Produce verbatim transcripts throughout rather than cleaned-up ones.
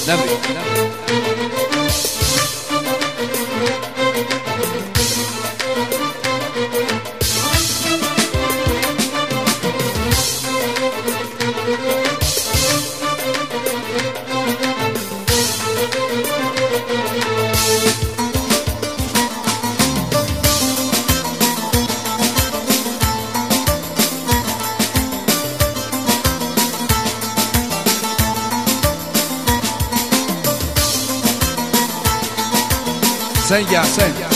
نبي سنجا سنجا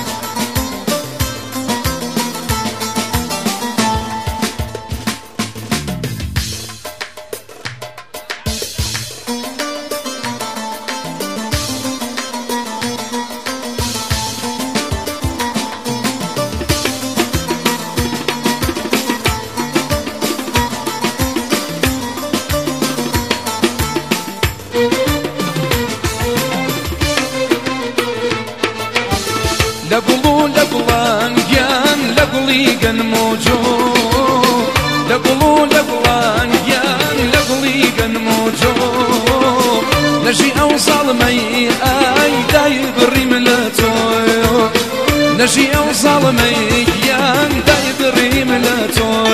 لقلو لقلان جان لقلي جان موجود لقلو لقلان جان لقلي جان موجود نجي أوصل مي أي داي بريملتو نجي أوصل مي جان داي بريملتو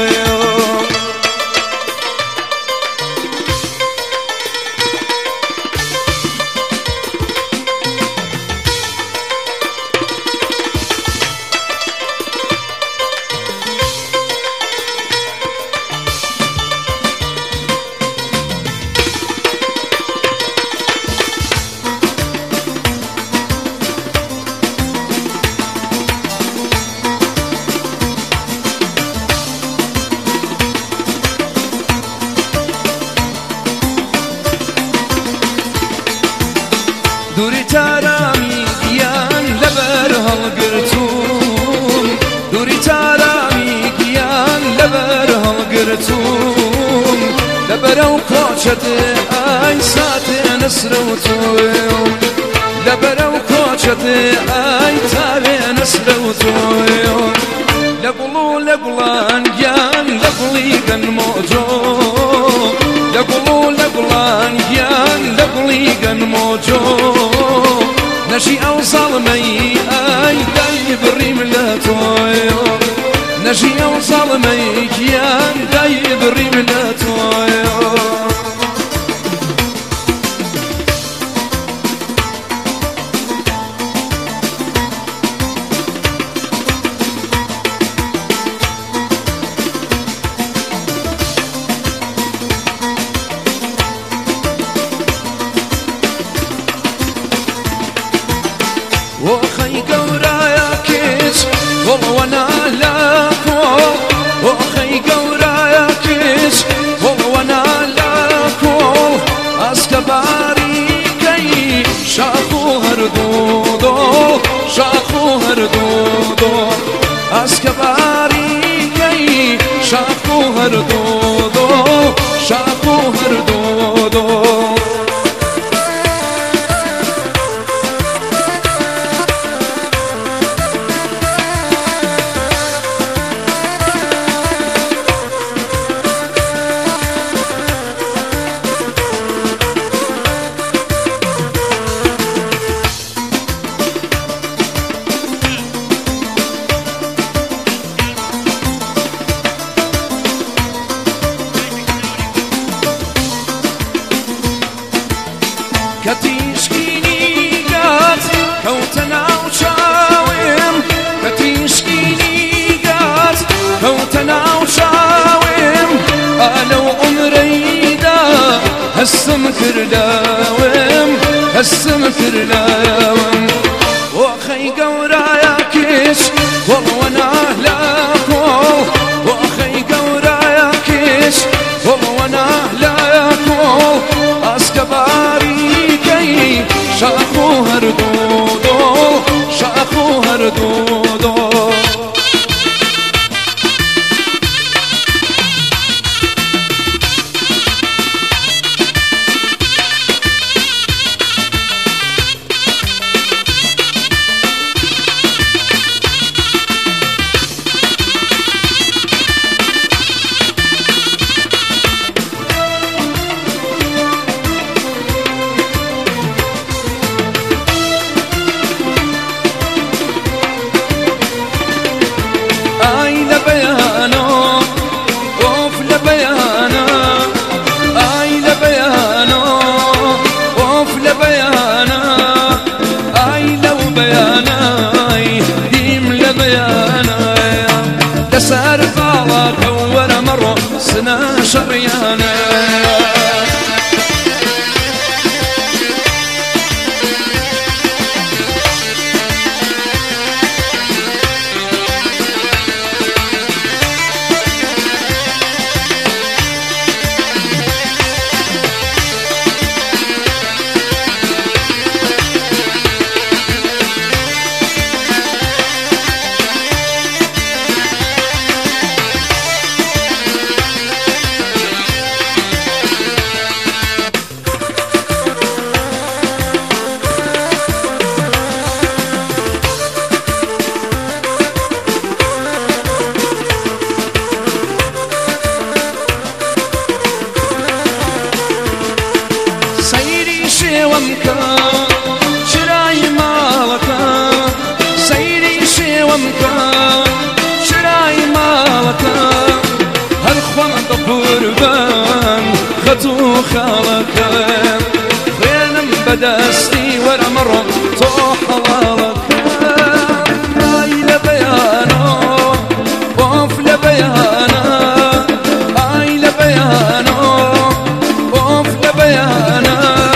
دوری تارامی گیان لبر هەڵگرتووم دوری تارامی گیان لبر هەڵگرتووم لەبەرەو کۆچەت ئای ساتێ نەسرەوتووم لەبەرەو کۆچەت ئای تاوێ نەسرەوتووم لە گوڵ و لە گوڵان گیان لە گوڵی گەنمۆجۆ لە گوڵ و لە گوڵان گیان لە گوڵی گەنمۆجۆ نەژی ئەو زاڵمەی ئای دای بڕیم لە تۆیۆ نەژی ئەو زاڵمەی گیان دای بڕیم لە تۆیۆ وخي قورايا كيس والله وانا لاكو وخي قورايا كيس والله وانا لاكو اسكباري كي شاخو هردودو شاخو هردودو اسكباري كي شاخو هردودو شاخو هردودو كتيشكيني قات كوتنا وشاوم كتيشكيني قات كوتنا وشاوم ألو أمريدا هسم كرداوم هسم كرداوم وخي قورايا كيش والله وانا لاكو وخي قورايا كيش والله وانا لاكو اسكباري شاخو هردودو شاخو هردودو لسار باڵا كورة مرة سنا شريانا شێوەمکە شرای ماڵەکە سەیری شێوەمکە شرای ماڵەکە هەر خۆم بە قوربان خەت و خاڵەکە خوێنم بەدەستی وەرە مەڕۆ تۆ حەڵاڵەکە ئای لە بەیانۆ ئۆف لە بەیانە ئای لە بەیانۆ ئۆف لە بەیانە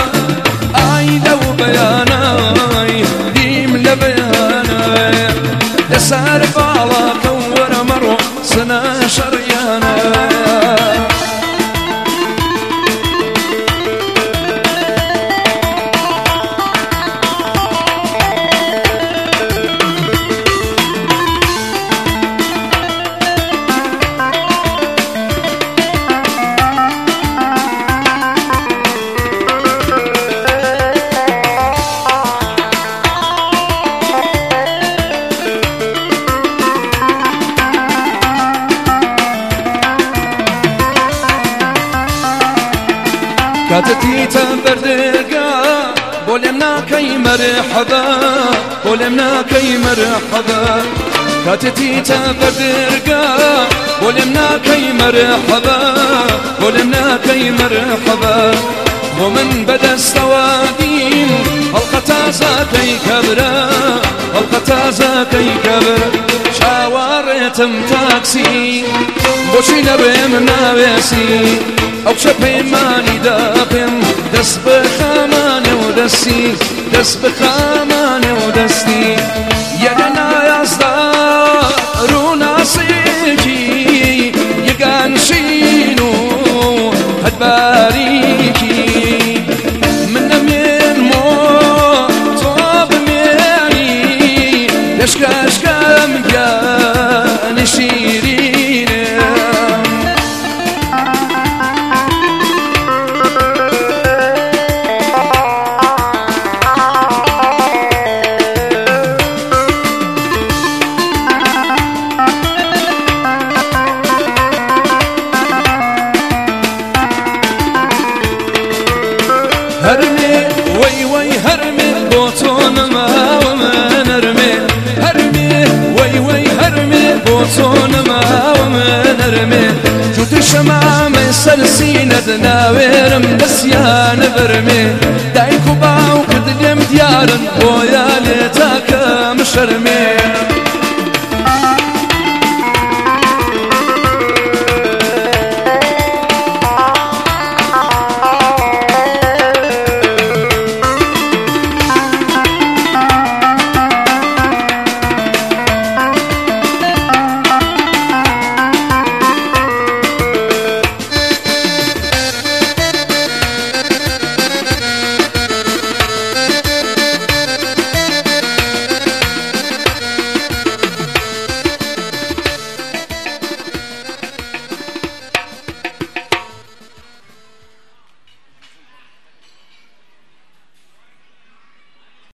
لسار باڵا كورة مرة سنا شريانا كاتتي تبردقا بولمنا كي مرحبا بولمنا كي مرحبا كاتتي تبردقا بولمنا كي مرحبا بولمنا كي مرحبا ومن بدا السوادين القتازة كي كبرا القتازة كي كبرا شاورتم تاكسي بوشي نبيم ناويسي أو شبيماني داقم دس بخاماني ودسي دس بخاماني ودسي يدنا يصدار ناصيكي يقانشينو هدباريكي من من مو طاب ميري لشكاشكا مجاني شيرين هرمي وي وي هرمي بوتون ما ومن ارمي هرمي وي وي هرمي بوتون ما ومن ارمي جوت شمعة سلسينة دناويرم نسيان برمي دايكو باو كدلم ديارن بويا ليتاك مشرمي